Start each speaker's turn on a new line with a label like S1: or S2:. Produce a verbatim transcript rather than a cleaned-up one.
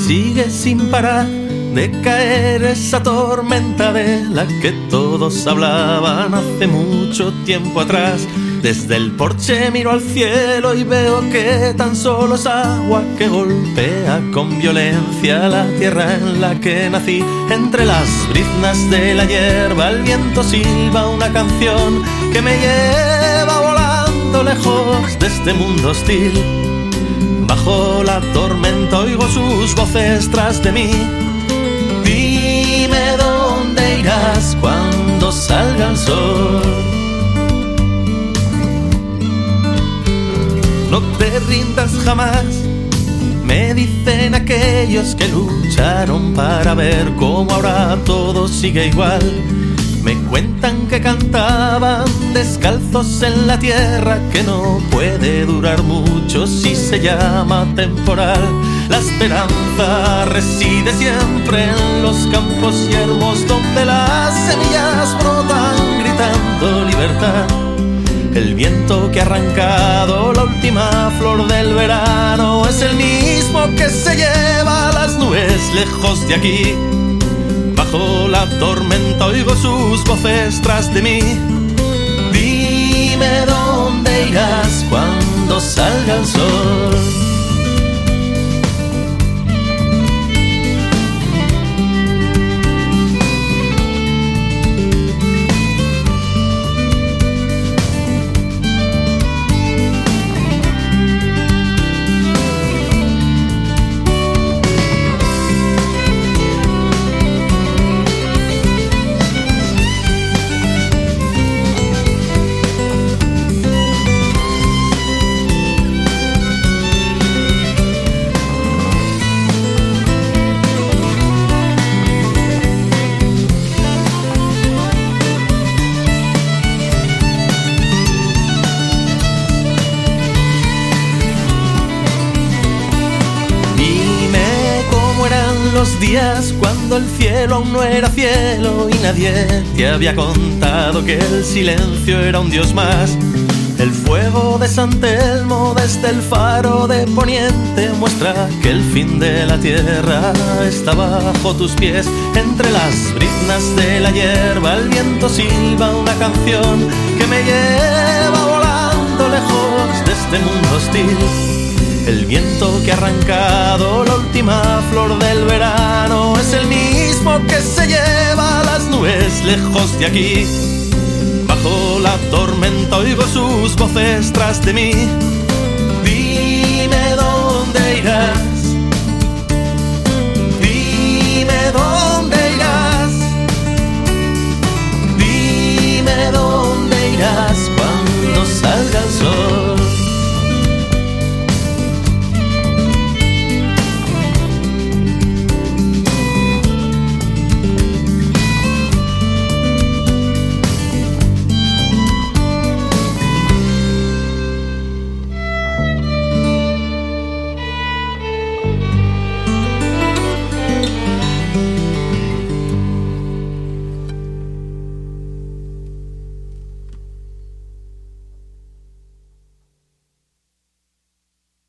S1: sigue sin parar de caer esa tormenta de la que todos hablaban hace mucho tiempo atrás. Desde el porche miro al cielo y veo que tan solo es agua que golpea con violencia la tierra en la que nací. Entre las briznas de la hierba el viento silba una canción que me lleva volando lejos de este mundo hostil. Bajo la tormenta oigo sus voces tras de mí. Dime dónde irás cuando salga el sol. No te rindas jamás, me dicen aquellos que lucharon para ver cómo ahora todo sigue igual. Me cuentan que cantaban descalzos en la tierra, que no puede durar mucho si se llama temporal. La esperanza reside siempre en los campos yermos, donde las semillas brotan gritando libertad. El viento que ha arrancado la última flor del verano es el mismo que se lleva las nubes lejos de aquí. Bajo la tormenta oigo sus voces tras de mí. Dime dónde irás cuando salga el sol. Los días cuando el cielo aún no era cielo y nadie te había contado que el silencio era un dios más. El fuego de San Telmo desde el faro de Poniente muestra que el fin de la tierra está bajo tus pies. Entre las briznas de la hierba el viento silba una canción que me lleva volando lejos de este mundo hostil. El viento que ha arrancado la última flor del verano es el mismo que se lleva las nubes lejos de aquí. Bajo la tormenta oigo sus voces tras de mí.